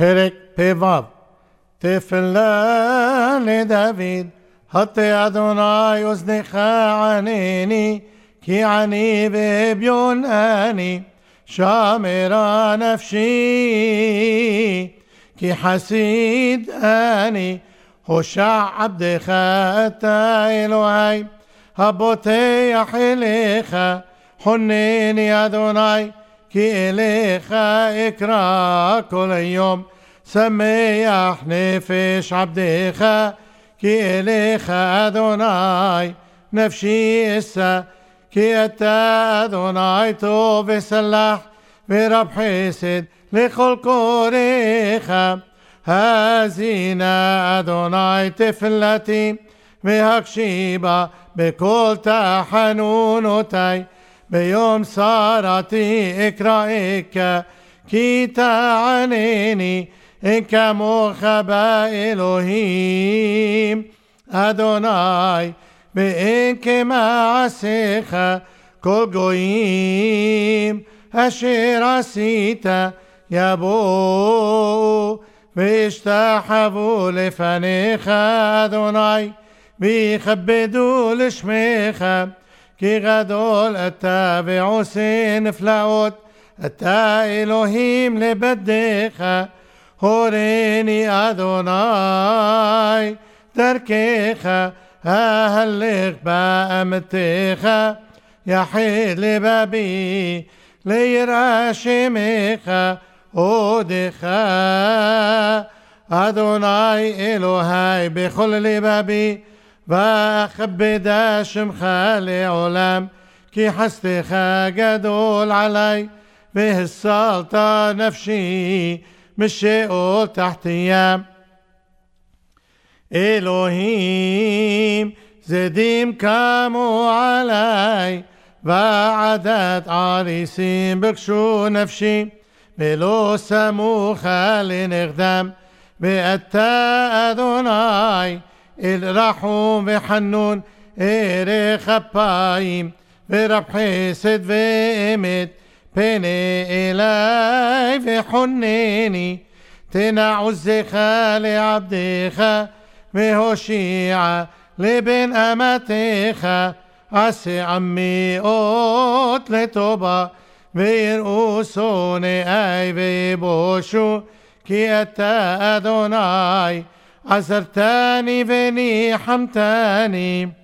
פרק פ"ו. תפלה לדוד, הטה אדוני אוזנך ענני, כי עני ואביון אני, שמרה נפשי, כי חסיד אני, הושע עבדך אתה אלוהי, הבוטח אליך, חונני אדוני, כי אליך אקרא כל היום, שמח נפש עבדך, כי אליך אדוני נפשי אשא, כי אתה אדוני טוב וסלח ורב חסד לכל קוראיך. האזינה אדוני תפילתי, והקשיבה בכל תחנונותי, ביום צרתי אקראך, כי תענני, אין כמוך באלוהים אדוני, ואין כמעשיך כל גויים, אשר עשית יבואו וישתחוו לפניך אדוני, ויכבדו לשמך, כי גדול אתה ועושה נפלאות, אתה אלוהים לבדך. הורני אדוני דרכך, אהלך באמתך, יחד לבבי ליראה שמך, עודך אדוני אלוהי בכל לבבי, ואכבד שמך לעולם, כי חסדך גדול עלי, והסלת נפשי משאול תחתיה. אלוהים זדים קמו עלי, ועדת עריסים בקשו נפשי, ולא סמוכה לנגדם, ואתה אדוני אל רחום וחנון, ערך אפיים ורב חסד ואמת, פנה אלי וחונני, תנע עוזך לעבדך, והושיע לבן אמתך, עשה עמי אות לטובה, ויראו שונאי ויבושו, כי אתה אדוני עזרתני וניחמתני.